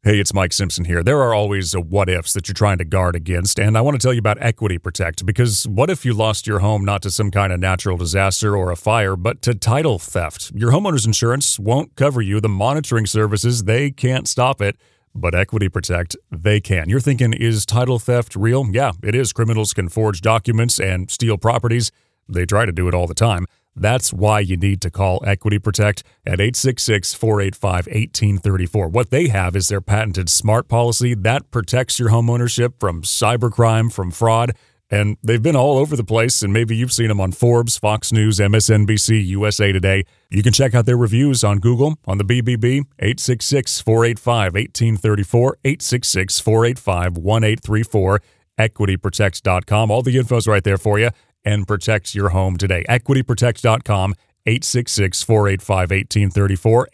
Hey, it's Mike Simpson here. There are always what-ifs that you're trying to guard against, and I want to tell you about Equity Protect, because what if you lost your home not to some kind of natural disaster or a fire, but to title theft? Your homeowner's insurance won't cover you. The monitoring services, they can't stop it, but Equity Protect, they can. You're thinking, is title theft real? Yeah, it is. Criminals can forge documents and steal properties. They try to do it all the time. That's why you need to call Equity Protect at 866-485-1834. What they have is their patented SMART policy that protects your homeownership from cybercrime, from fraud, and they've been all over the place, and maybe you've seen them on Forbes, Fox News, MSNBC, USA Today. You can check out their reviews on Google, on the BBB, 866-485-1834, 866-485-1834, equityprotect.com. All the info's right there for you. And protect your home today. EquityProtect.com, 866-485-1834,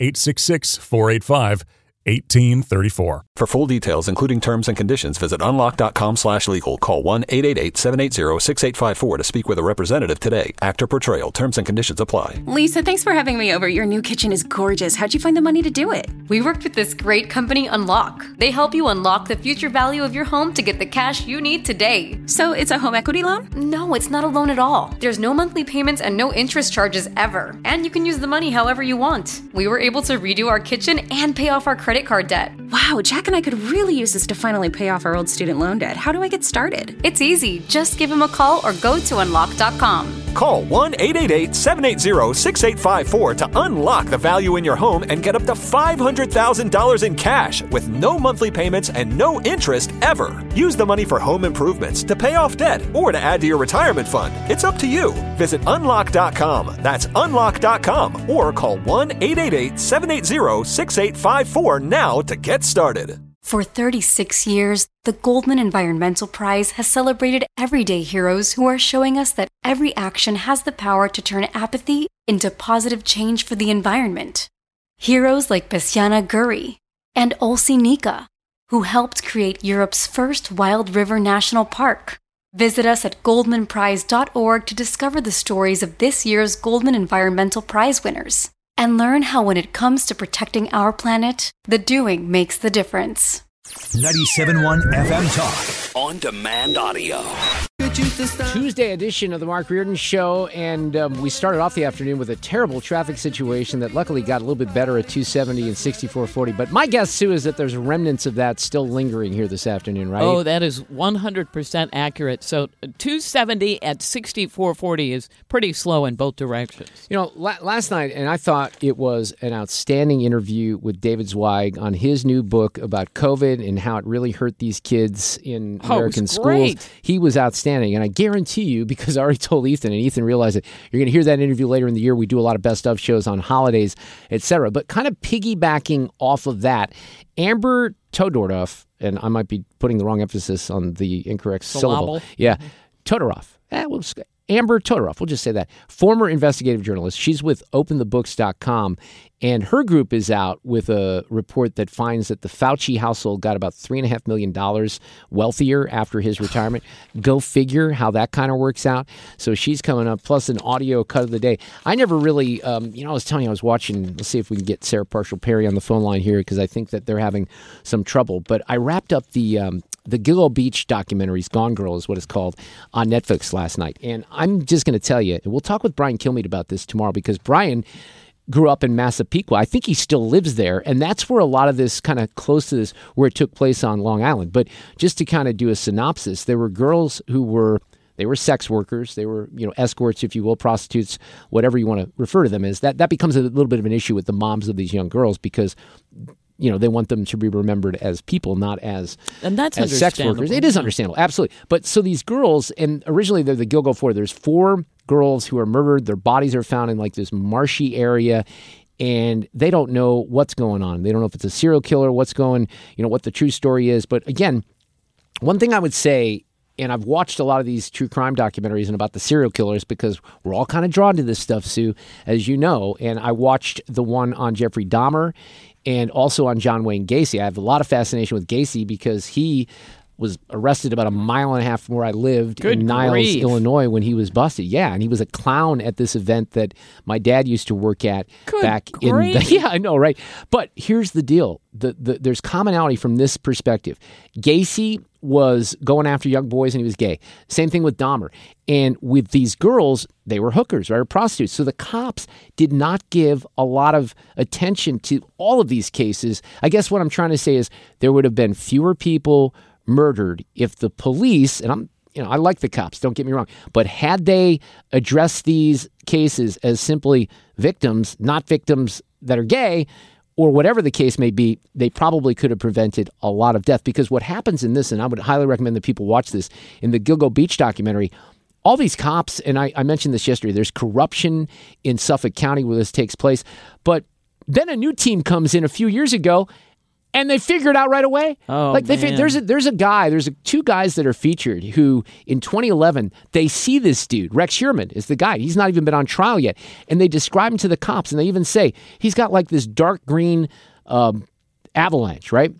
866-485-1834. For full details, including terms and conditions, visit unlock.com/legal. Call 1-888-780-6854 to speak with a representative today. Actor Portrayal. Terms and conditions apply. Lisa, thanks for having me over. Your new kitchen is gorgeous. How'd you find the money to do it? We worked with this great company, Unlock. They help you unlock the future value of your home to get the cash you need today. So it's a home equity loan? No, it's not a loan at all. There's no monthly payments and no interest charges ever. And you can use the money however you want. We were able to redo our kitchen and pay off our credit card debt. Wow, Jack and I could really use this to finally pay off our old student loan debt. How do I get started? It's easy. Just give him a call or go to unlock.com. Call 1-888-780-6854 to unlock the value in your home and get up to $500,000 in cash with no monthly payments and no interest ever. Use the money for home improvements, to pay off debt, or to add to your retirement fund. It's up to you. Visit unlock.com. That's unlock.com, or call 1-888-780-6854 now to get started. For 36 years, the Goldman Environmental Prize has celebrated everyday heroes who are showing us that every action has the power to turn apathy into positive change for the environment. Heroes like Bessiana Guri and Olsi Nika, who helped create Europe's first Wild River National Park. Visit us at goldmanprize.org to discover the stories of this year's Goldman Environmental Prize winners. And learn how when it comes to protecting our planet, the doing makes the difference. 97.1 FM Talk. On demand audio. Tuesday edition of the Mark Reardon Show, and we started off the afternoon with a terrible traffic situation that luckily got a little bit better at 270 and 6440. But my guess, Sue, is that there's remnants of that still lingering here this afternoon, right? Oh, that is 100% accurate. So 270 at 6440 is pretty slow in both directions. You know, last night, and I thought it was an outstanding interview with David Zweig on his new book about COVID and how it really hurt these kids in American schools. He was outstanding. And I guarantee you, because I already told Ethan, and Ethan realized it, you're going to hear that interview later in the year. We do a lot of best of shows on holidays, etc. But kind of piggybacking off of that, Amber Todorov, and I might be putting the wrong emphasis on the incorrect syllable. Yeah, Todorov. Amber Todorov, we'll just say that. Former investigative journalist. She's with OpenTheBooks.com, and her group is out with a report that finds that the Fauci household got about $3.5 million wealthier after his retirement. Go figure how that kind of works out. So she's coming up, plus an audio cut of the day. I never really, I was telling you, I was watching, let's see if we can get Sarah Parshall-Perry on the phone line here, because I think that they're having some trouble. But I wrapped up the Gilgo Beach documentaries, Gone Girl is what it's called, on Netflix last night. And I'm just going to tell you, and we'll talk with Brian Kilmeade about this tomorrow, because Brian grew up in Massapequa. I think he still lives there. And that's where a lot of this kind of close to this, where it took place on Long Island. But just to kind of do a synopsis, there were girls who were, they were sex workers. They were, escorts, if you will, prostitutes, whatever you want to refer to them as. That becomes a little bit of an issue with the moms of these young girls, because they want them to be remembered as people, not as sex workers. It is understandable, absolutely. But so these girls, and originally they're the Gilgo Four. There's 4 girls who are murdered. Their bodies are found in like this marshy area, and they don't know what's going on. They don't know if it's a serial killer, what the true story is. But again, one thing I would say, and I've watched a lot of these true crime documentaries and about the serial killers, because we're all kind of drawn to this stuff, Sue, as you know. And I watched the one on Jeffrey Dahmer and also on John Wayne Gacy. I have a lot of fascination with Gacy because he was arrested about a mile and a half from where I lived Good in Niles, grief. Illinois, when he was busted. Yeah, and he was a clown at this event that my dad used to work at back in. Yeah, I know, right? But here's the deal: there's commonality from this perspective. Gacy was going after young boys and he was gay. Same thing with Dahmer. And with these girls, they were hookers, right, or prostitutes. So the cops did not give a lot of attention to all of these cases. I guess what I'm trying to say is there would have been fewer people murdered if the police, and I like the cops, don't get me wrong, but had they addressed these cases as simply victims, not victims that are gay, or whatever the case may be, they probably could have prevented a lot of death. Because what happens in this, and I would highly recommend that people watch this, in the Gilgo Beach documentary, all these cops, and I mentioned this yesterday, there's corruption in Suffolk County where this takes place. But then a new team comes in a few years ago, and they figure it out right away. Oh, like man. There's two guys that are featured who, in 2011, they see this dude. Rex Sherman is the guy. He's not even been on trial yet. And they describe him to the cops, and they even say he's got like this dark green avalanche, right?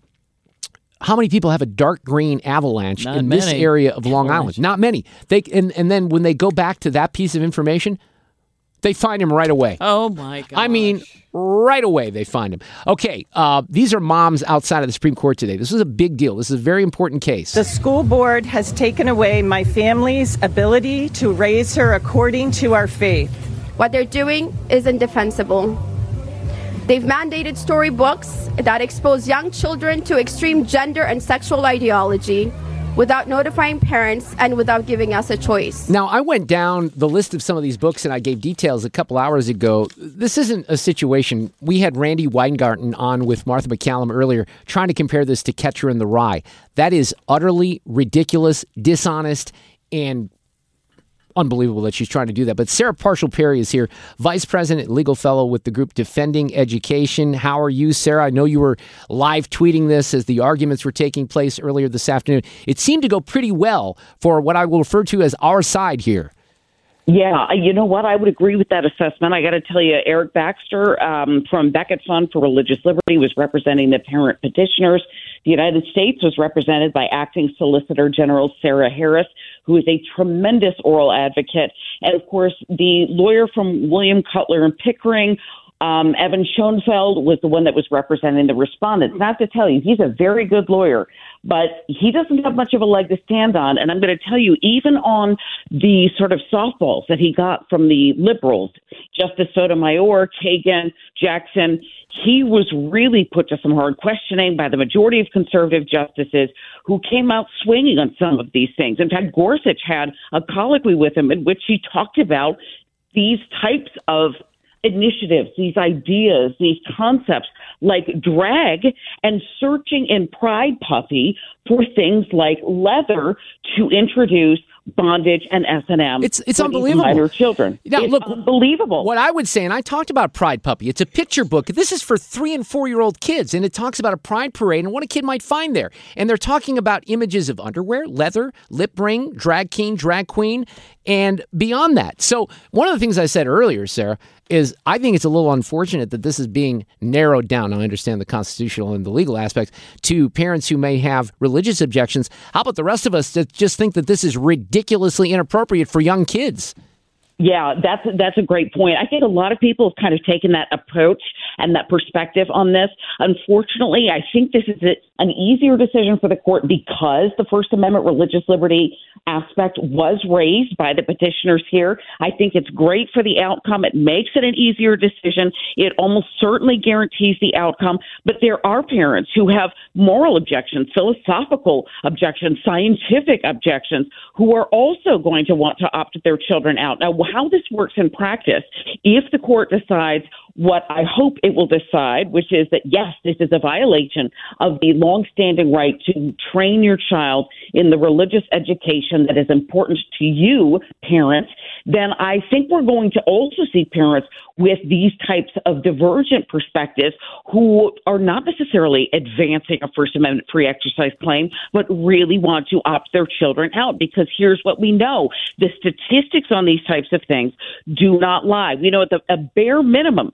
How many people have a dark green avalanche in this area of Long Island? Not many. And then when they go back to that piece of information, they find him right away. Oh, my God. I mean, right away they find him. Okay, these are moms outside of the Supreme Court today. This is a big deal. This is a very important case. The school board has taken away my family's ability to raise her according to our faith. What they're doing is indefensible. They've mandated storybooks that expose young children to extreme gender and sexual ideology without notifying parents and without giving us a choice. Now, I went down the list of some of these books and I gave details a couple hours ago. This isn't a situation. We had Randy Weingarten on with Martha McCallum earlier trying to compare this to Catcher in the Rye. That is utterly ridiculous, dishonest, and unbelievable that she's trying to do that. But Sarah Parshall-Perry is here, Vice President, Legal Fellow with the group Defending Education. How are you, Sarah? I know you were live tweeting this as the arguments were taking place earlier this afternoon. It seemed to go pretty well for what I will refer to as our side here. Yeah, you know what? I would agree with that assessment. I got to tell you, Eric Baxter from Becket Fund for Religious Liberty was representing the parent petitioners. The United States was represented by Acting Solicitor General Sarah Harris, who is a tremendous oral advocate. And, of course, the lawyer from William Cutler and Pickering, Evan Schoenfeld, was the one that was representing the respondents. Not to tell you, he's a very good lawyer, but he doesn't have much of a leg to stand on. And I'm going to tell you, even on the sort of softballs that he got from the liberals, Justice Sotomayor, Kagan, Jackson, he was really put to some hard questioning by the majority of conservative justices who came out swinging on some of these things. In fact, Gorsuch had a colloquy with him in which he talked about these types of initiatives, these ideas, these concepts like drag and searching in Pride Puppy for things like leather to introduce bondage and S&M. It's unbelievable. Minor children. Now, it's look, unbelievable. What I would say, and I talked about Pride Puppy, it's a picture book. This is for 3- and 4-year-old kids, and it talks about a pride parade and what a kid might find there. And they're talking about images of underwear, leather, lip ring, drag king, drag queen, and beyond that. So one of the things I said earlier, Sarah, is I think it's a little unfortunate that this is being narrowed down. Now, I understand the constitutional and the legal aspects to parents who may have religious objections. How about the rest of us that just think that this is ridiculously inappropriate for young kids? Yeah, that's a great point. I think a lot of people have kind of taken that approach and that perspective on this. Unfortunately, I think this is an easier decision for the court because the First Amendment religious liberty aspect was raised by the petitioners here. I think it's great for the outcome. It makes it an easier decision. It almost certainly guarantees the outcome. But there are parents who have moral objections, philosophical objections, scientific objections, who are also going to want to opt their children out. Now, how this works in practice, if the court decides what I hope it will decide, which is that, yes, this is a violation of the longstanding right to train your child in the religious education that is important to you, parents, then I think we're going to also see parents with these types of divergent perspectives who are not necessarily advancing a First Amendment free exercise claim, but really want to opt their children out. Because here's what we know. The statistics on these types of things do not lie. We know at a bare minimum,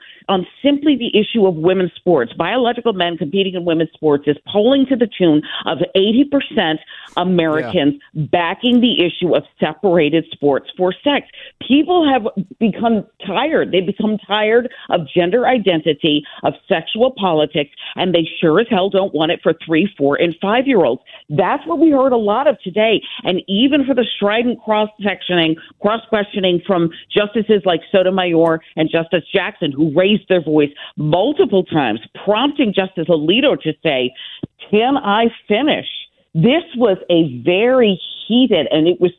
on simply the issue of women's sports. Biological men competing in women's sports is polling to the tune of 80% Americans backing the issue of separated sports for sex. People have become tired. They've become tired of gender identity, of sexual politics, and they sure as hell don't want it for 3, 4, and 5-year-olds. That's what we heard a lot of today. And even for the strident cross-questioning from justices like Sotomayor and Justice Jackson, who raised their voice multiple times, prompting Justice Alito to say, "Can I finish?" This was a very heated, and it was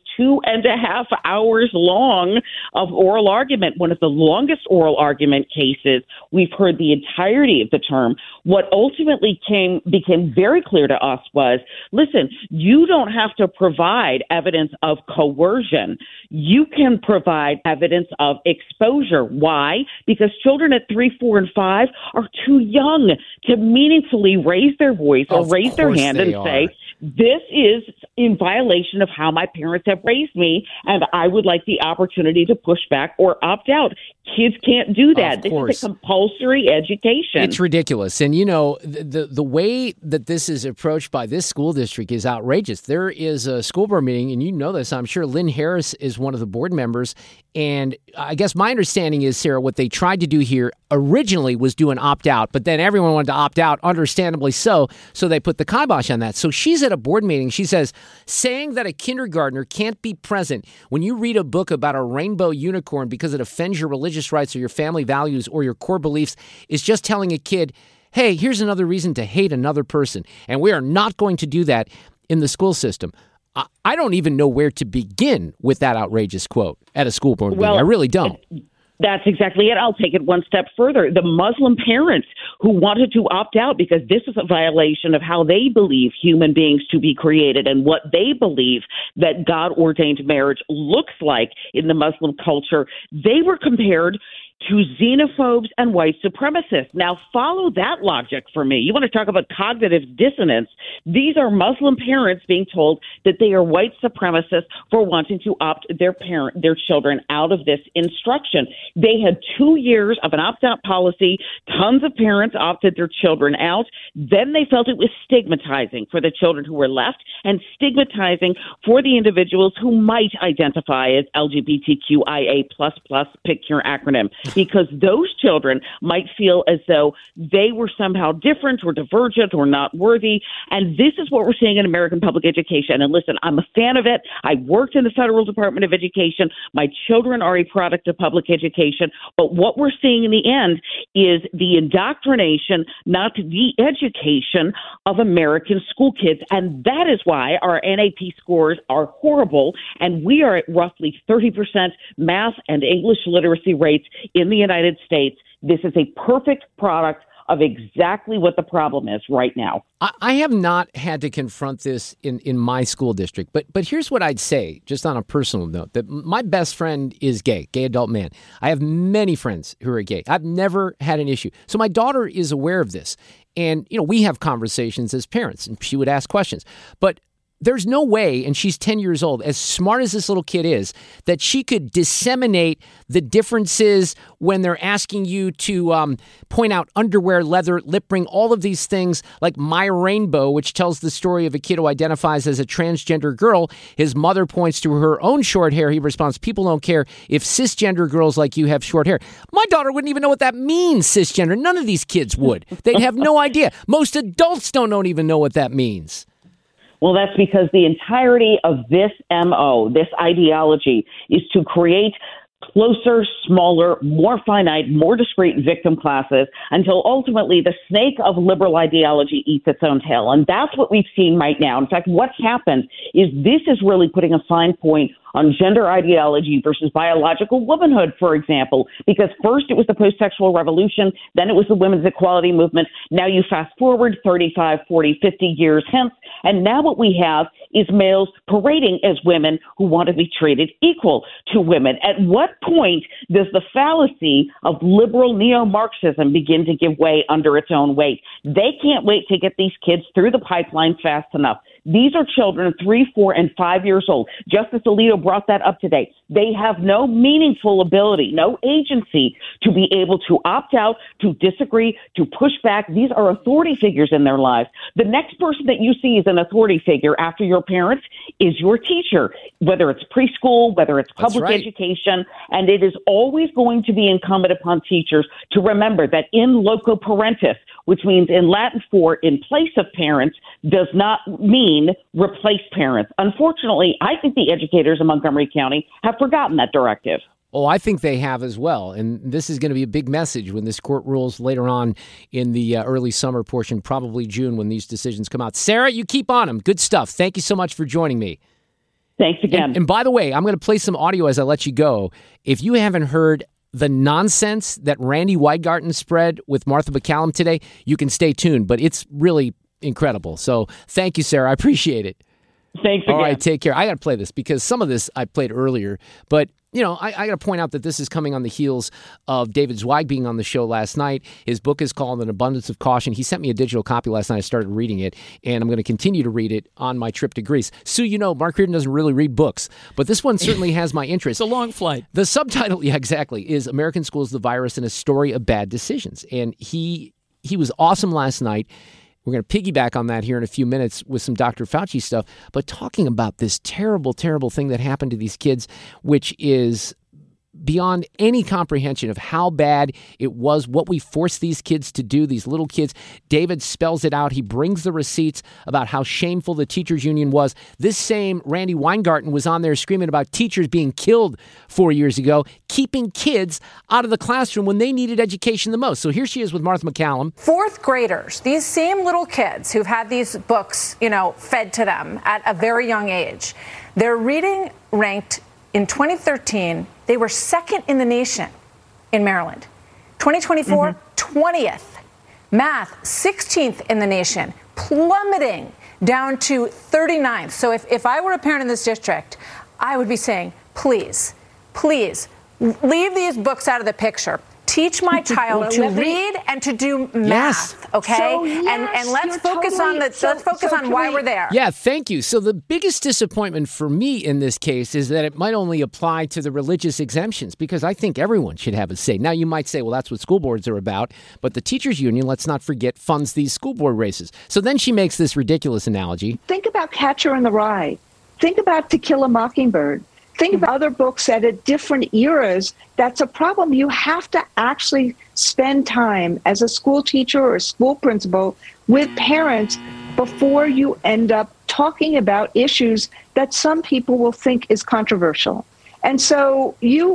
2.5 hours long of oral argument, one of the longest oral argument cases we've heard the entirety of the term. What ultimately became very clear to us was, listen, you don't have to provide evidence of coercion. You can provide evidence of exposure. Why? Because children at 3, 4, and 5 are too young to meaningfully raise their voice or raise their hand and say, this is in violation of how my parents have raised me, and I would like the opportunity to push back or opt out. Kids can't do that. This is a compulsory education. It's ridiculous. And, you know, the way that this is approached by this school district is outrageous. There is a school board meeting, and you know this, I'm sure Lynn Harris is one of the board members. And I guess my understanding is, Sarah, what they tried to do here originally was do an opt-out, but then everyone wanted to opt out, understandably so they put the kibosh on that. So she's at a board meeting. She says, saying that a kindergartner can't be present when you read a book about a rainbow unicorn because it offends your religious rights or your family values or your core beliefs is just telling a kid, hey, here's another reason to hate another person. And we are not going to do that in the school system. I don't even know where to begin with that outrageous quote at a school board meeting. I really don't. That's exactly it. I'll take it one step further. The Muslim parents who wanted to opt out because this is a violation of how they believe human beings to be created and what they believe that God-ordained marriage looks like in the Muslim culture, they were compared to xenophobes and white supremacists. Now, follow that logic for me. You want to talk about cognitive dissonance? These are Muslim parents being told that they are white supremacists for wanting to opt their children out of this instruction. They had 2 years of an opt-out policy. Tons of parents opted their children out. Then they felt it was stigmatizing for the children who were left and stigmatizing for the individuals who might identify as LGBTQIA++, pick your acronym, because those children might feel as though they were somehow different or divergent or not worthy. And this is what we're seeing in American public education. And listen, I'm a fan of it. I worked in the Federal Department of Education. My children are a product of public education. But what we're seeing in the end is the indoctrination, not the education of American school kids. And that is why our NAP scores are horrible. And we are at roughly 30% math and English literacy rates in the United States. This is a perfect product of exactly what the problem is right now. I have not had to confront this in my school district, but here's what I'd say, just on a personal note, that my best friend is gay adult man. I have many friends who are gay. I've never had an issue. So my daughter is aware of this. And, you know, we have conversations as parents, and she would ask questions. But there's no way, and she's 10 years old, as smart as this little kid is, that she could disseminate the differences when they're asking you to point out underwear, leather, lip ring, all of these things like My Rainbow, which tells the story of a kid who identifies as a transgender girl. His mother points to her own short hair. He responds, people don't care if cisgender girls like you have short hair. My daughter wouldn't even know what that means, cisgender. None of these kids would. They'd have no idea. Most adults don't even know what that means. Well, that's because the entirety of this MO, this ideology, is to create closer, smaller, more finite, more discrete victim classes until ultimately the snake of liberal ideology eats its own tail. And that's what we've seen right now. In fact, what's happened is this is really putting a fine point on gender ideology versus biological womanhood, for example, because first it was the post-sexual revolution, then it was the women's equality movement. Now you fast forward 35, 40, 50 years hence, and now what we have is males parading as women who want to be treated equal to women. At what point does the fallacy of liberal neo-Marxism begin to give way under its own weight? They can't wait to get these kids through the pipeline fast enough. These are children 3, 4, and 5 years old. Justice Alito brought that up today. They have no meaningful ability, no agency to be able to opt out, to disagree, to push back. These are authority figures in their lives. The next person that you see as an authority figure after your parents is your teacher, whether it's preschool, whether it's public education. And it is always going to be incumbent upon teachers to remember that in loco parentis, which means in Latin for in place of parents, does not mean replace parents. Unfortunately, I think the educators in Montgomery County have forgotten that directive. Oh, I think they have as well. And this is going to be a big message when this court rules later on in the early summer portion, probably June, when these decisions come out. Sarah, you keep on them. Good stuff. Thank you so much for joining me. Thanks again. And by the way, I'm going to play some audio as I let you go. If you haven't heard the nonsense that Randy Weingarten spread with Martha MacCallum today, you can stay tuned, but it's really incredible. So thank you, Sarah. I appreciate it. Thanks again. All right, take care. I got to play this because some of this I played earlier, but you know, I got to point out that this is coming on the heels of David Zweig being on the show last night. His book is called An Abundance of Caution. He sent me a digital copy last night. I started reading it, and I'm going to continue to read it on my trip to Greece. Sue, you know, Mark Reardon doesn't really read books, but this one certainly has my interest. It's a long flight. The subtitle, yeah, exactly, is American Schools, the Virus, and a Story of Bad Decisions. And he was awesome last night. We're going to piggyback on that here in a few minutes with some Dr. Fauci stuff, but talking about this terrible, terrible thing that happened to these kids, which is beyond any comprehension of how bad it was, what we forced these kids to do, these little kids. David spells it out. He brings the receipts about how shameful the teachers union was. This same Randy Weingarten was on there screaming about teachers being killed 4 years ago, keeping kids out of the classroom when they needed education the most. So here she is with Martha MacCallum. Fourth graders, these same little kids who've had these books, fed to them at a very young age, their reading ranked in 2013, they were second in the nation in Maryland. 2024, 20th. Math, 16th in the nation, plummeting down to 39th. So if I were a parent in this district, I would be saying, please, leave these books out of the picture. Teach my child to read and to do math, okay? So, yes, and let's focus on why we're there. Yeah, thank you. So the biggest disappointment for me in this case is that it might only apply to the religious exemptions, because I think everyone should have a say. Now, you might say, well, that's what school boards are about, but the teachers union, let's not forget, funds these school board races. So then she makes this ridiculous analogy. Think about Catcher in the Rye. Think about To Kill a Mockingbird. Think about other books set at different eras. That's a problem. You have to actually spend time as a school teacher or a school principal with parents before you end up talking about issues that some people will think is controversial. And so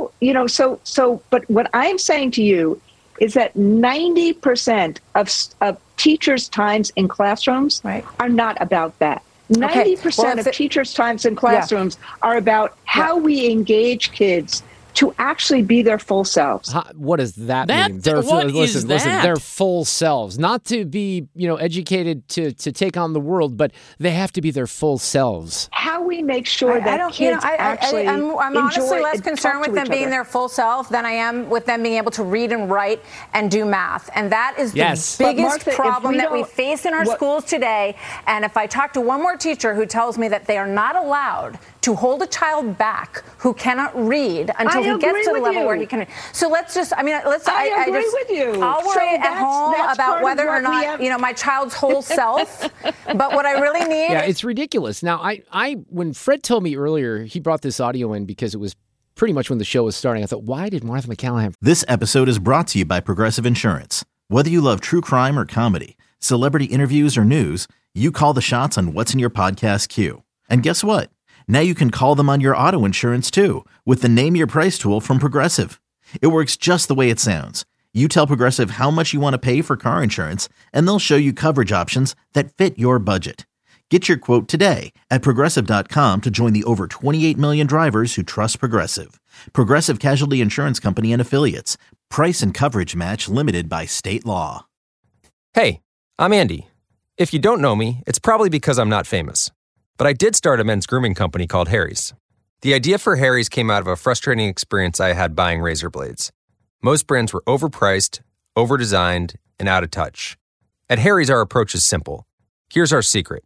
but what I'm saying to you is that 90% of teachers' times in classrooms are not about that. 90% of teachers' times in classrooms are about how we engage kids to actually be their full selves. What does that mean? Listen, their full selves. Not to be, educated to take on the world, but they have to be their full selves. How we make sure that kids actually I'm honestly less concerned with them being their full self than I am with them being able to read and write and do math. And that is the biggest problem that we face in our schools today. And if I talk to one more teacher who tells me that they are not allowed to hold a child back who cannot read until he gets to the level where he can. So let's just, I agree with you. I'll worry at home about whether or not, my child's whole self. But what I really need. Yeah, it's ridiculous. Now, when Fred told me earlier, he brought this audio in because it was pretty much when the show was starting. I thought, why did Martha MacCallum have. This episode is brought to you by Progressive Insurance. Whether you love true crime or comedy, celebrity interviews or news, you call the shots on what's in your podcast queue. And guess what? Now you can call them on your auto insurance, too, with the Name Your Price tool from Progressive. It works just the way it sounds. You tell Progressive how much you want to pay for car insurance, and they'll show you coverage options that fit your budget. Get your quote today at Progressive.com to join the over 28 million drivers who trust Progressive. Progressive Casualty Insurance Company and Affiliates. Price and coverage match limited by state law. Hey, I'm Andy. If you don't know me, it's probably because I'm not famous. But I did start a men's grooming company called Harry's. The idea for Harry's came out of a frustrating experience I had buying razor blades. Most brands were overpriced, overdesigned, and out of touch. At Harry's, our approach is simple. Here's our secret.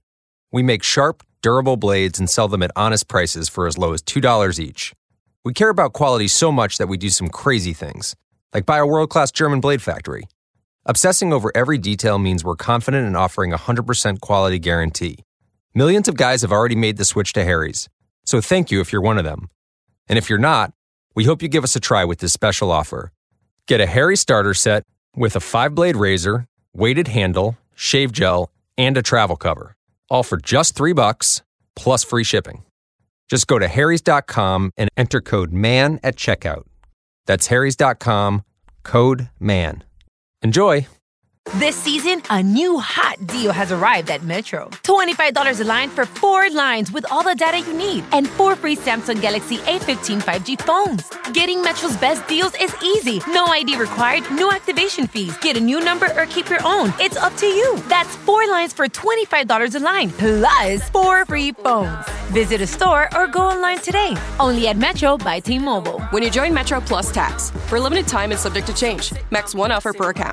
We make sharp, durable blades and sell them at honest prices for as low as $2 each. We care about quality so much that we do some crazy things, like buy a world-class German blade factory. Obsessing over every detail means we're confident in offering a 100% quality guarantee. Millions of guys have already made the switch to Harry's, so thank you if you're one of them. And if you're not, we hope you give us a try with this special offer. Get a Harry starter set with a 5-blade razor, weighted handle, shave gel, and a travel cover. All for just $3 plus free shipping. Just go to harrys.com and enter code MAN at checkout. That's harrys.com, code MAN. Enjoy! This season, a new hot deal has arrived at Metro. $25 a line for 4 lines with all the data you need and 4 free Samsung Galaxy A15 5G phones. Getting Metro's best deals is easy. No ID required, no activation fees. Get a new number or keep your own. It's up to you. That's 4 lines for $25 a line, plus 4 free phones. Visit a store or go online today. Only at Metro by T-Mobile. When you join Metro Plus Tax, for a limited time and subject to change. Max 1 offer per account.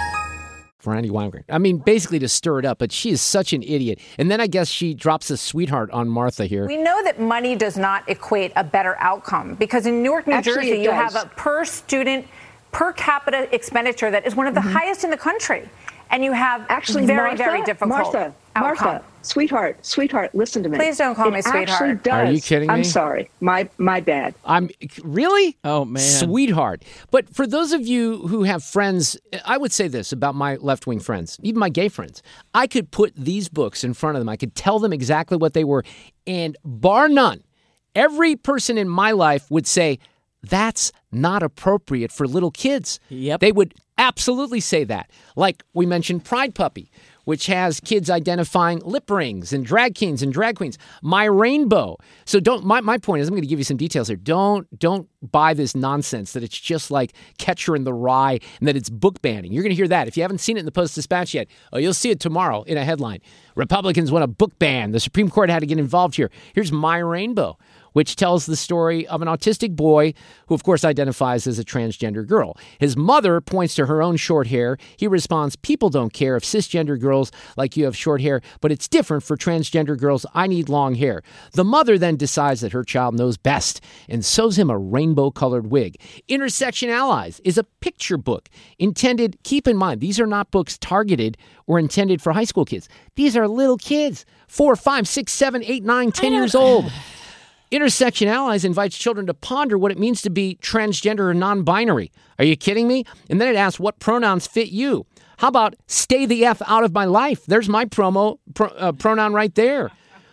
Brandy Weingart. I mean, basically to stir it up, but she is such an idiot. And then I guess she drops a sweetheart on Martha here. We know that money does not equate a better outcome because in Newark, New Jersey, you have a per student, per capita expenditure that is one of the highest in the country. And you have very difficult outcome. Martha, sweetheart, listen to me. Please don't call me sweetheart. Actually does. Are you kidding me? I'm sorry. My bad. Really? Oh, man. Sweetheart. But for those of you who have friends, I would say this about my left-wing friends, even my gay friends. I could put these books in front of them. I could tell them exactly what they were. And bar none, every person in my life would say, that's not appropriate for little kids. Yep. They would absolutely say that. Like we mentioned Pride Puppy, which has kids identifying lip rings and drag kings and drag queens. My Rainbow. So my point is, I'm going to give you some details here. Don't buy this nonsense that it's just like Catcher in the Rye and that it's book banning. You're going to hear that. If you haven't seen it in the Post-Dispatch yet, you'll see it tomorrow in a headline. Republicans want a book ban. The Supreme Court had to get involved here. Here's My Rainbow, which tells the story of an autistic boy who, of course, identifies as a transgender girl. His mother points to her own short hair. He responds, people don't care if cisgender girls like you have short hair, but it's different for transgender girls. I need long hair. The mother then decides that her child knows best and sews him a rainbow-colored wig. Intersection Allies is a picture book intended, keep in mind, these are not books targeted or intended for high school kids. These are little kids, 4, 5, 6, 7, 8, 9, 10 years old. Intersection Allies invites children to ponder what it means to be transgender or non-binary. Are you kidding me? And then it asks what pronouns fit you. How about stay the F out of my life? There's my pronoun right there.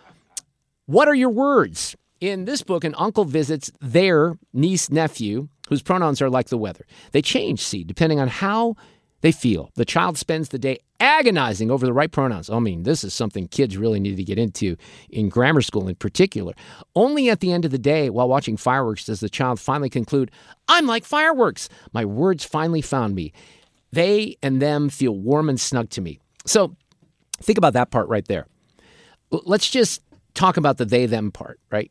What are your words? In this book, an uncle visits their niece-nephew, whose pronouns are like the weather. They change, depending on how they feel. The child spends the day agonizing over the right pronouns. I mean, this is something kids really need to get into in grammar school in particular. Only at the end of the day, while watching fireworks, does the child finally conclude, I'm like fireworks. My words finally found me. They and them feel warm and snug to me. So think about that part right there. Let's just talk about the they-them part, right?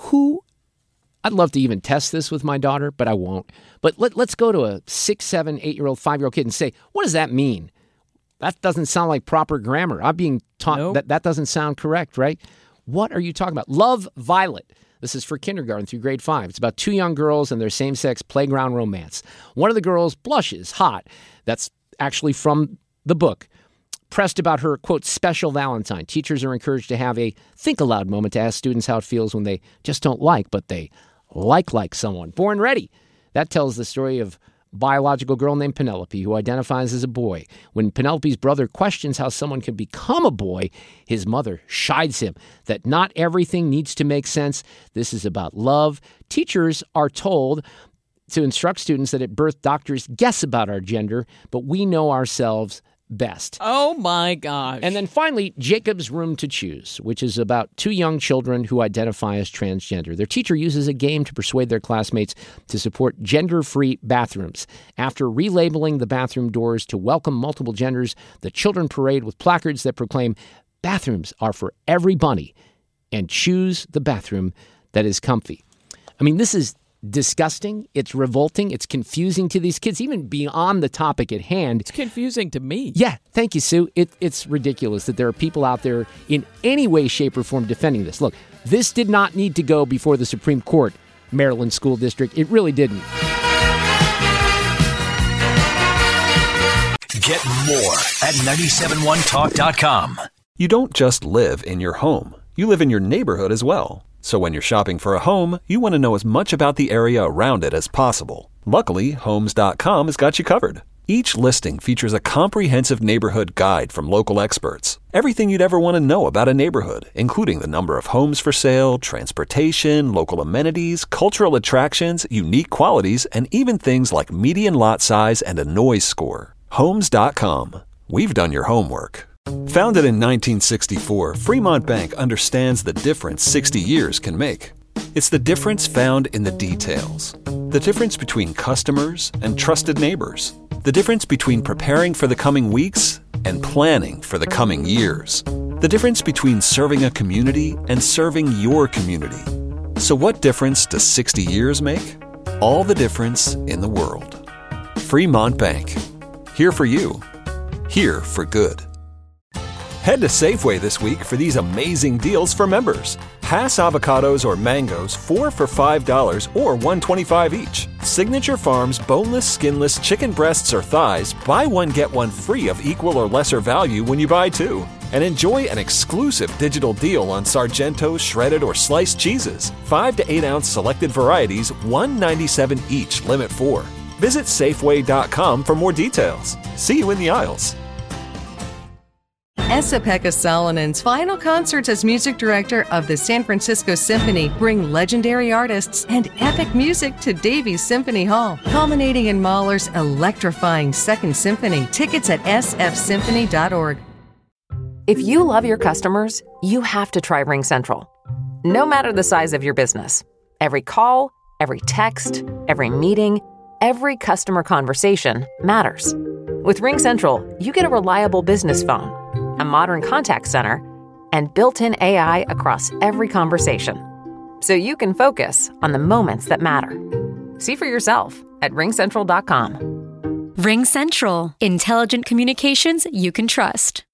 I'd love to even test this with my daughter, but I won't. But let's go to a 6, 7, 8-year-old, 5-year-old kid and say, what does that mean? That doesn't sound like proper grammar. I'm being taught that doesn't sound correct, right? What are you talking about? Love, Violet. This is for kindergarten through grade 5. It's about 2 young girls and their same-sex playground romance. One of the girls blushes hot. That's actually from the book. Pressed about her, quote, special Valentine. Teachers are encouraged to have a think aloud moment to ask students how it feels when they just don't like, but they like someone. Born Ready. That tells the story of a biological girl named Penelope who identifies as a boy. When Penelope's brother questions how someone can become a boy, his mother chides him that not everything needs to make sense. This is about love. Teachers are told to instruct students that at birth doctors guess about our gender, but we know ourselves best. Oh, my gosh. And then finally, Jacob's Room to Choose, which is about 2 young children who identify as transgender. Their teacher uses a game to persuade their classmates to support gender-free bathrooms. After relabeling the bathroom doors to welcome multiple genders, the children parade with placards that proclaim bathrooms are for everybody and choose the bathroom that is comfy. I mean, this is disgusting. It's revolting. It's confusing to these kids, even beyond the topic at hand. It's confusing to me. Yeah, thank you, Sue. It's ridiculous that there are people out there in any way, shape, or form defending this. Look, this did not need to go before the Supreme Court, Maryland School District. It really didn't. Get more at 971talk.com. You don't just live in your home. You live in your neighborhood as well. So when you're shopping for a home, you want to know as much about the area around it as possible. Luckily, Homes.com has got you covered. Each listing features a comprehensive neighborhood guide from local experts. Everything you'd ever want to know about a neighborhood, including the number of homes for sale, transportation, local amenities, cultural attractions, unique qualities, and even things like median lot size and a noise score. Homes.com. We've done your homework. Founded in 1964, Fremont Bank understands the difference 60 years can make. It's the difference found in the details. The difference between customers and trusted neighbors. The difference between preparing for the coming weeks and planning for the coming years. The difference between serving a community and serving your community. So what difference does 60 years make? All the difference in the world. Fremont Bank. Here for you. Here for good. Head to Safeway this week for these amazing deals for members. Hass avocados or mangoes, 4 for $5 or $1.25 each. Signature Farms boneless, skinless chicken breasts or thighs, buy one get one free of equal or lesser value when you buy two. And enjoy an exclusive digital deal on Sargento's shredded or sliced cheeses. 5 to 8 ounce selected varieties, $1.97 each, limit 4. Visit Safeway.com for more details. See you in the aisles. Esa-Pekka Salonen's final concerts as music director of the San Francisco Symphony bring legendary artists and epic music to Davies Symphony Hall, culminating in Mahler's electrifying Second Symphony. Tickets at sfsymphony.org. If you love your customers, you have to try RingCentral. No matter the size of your business, every call, every text, every meeting, every customer conversation matters. With RingCentral, you get a reliable business phone, a modern contact center, and built-in AI across every conversation. So you can focus on the moments that matter. See for yourself at ringcentral.com. RingCentral. Intelligent communications you can trust.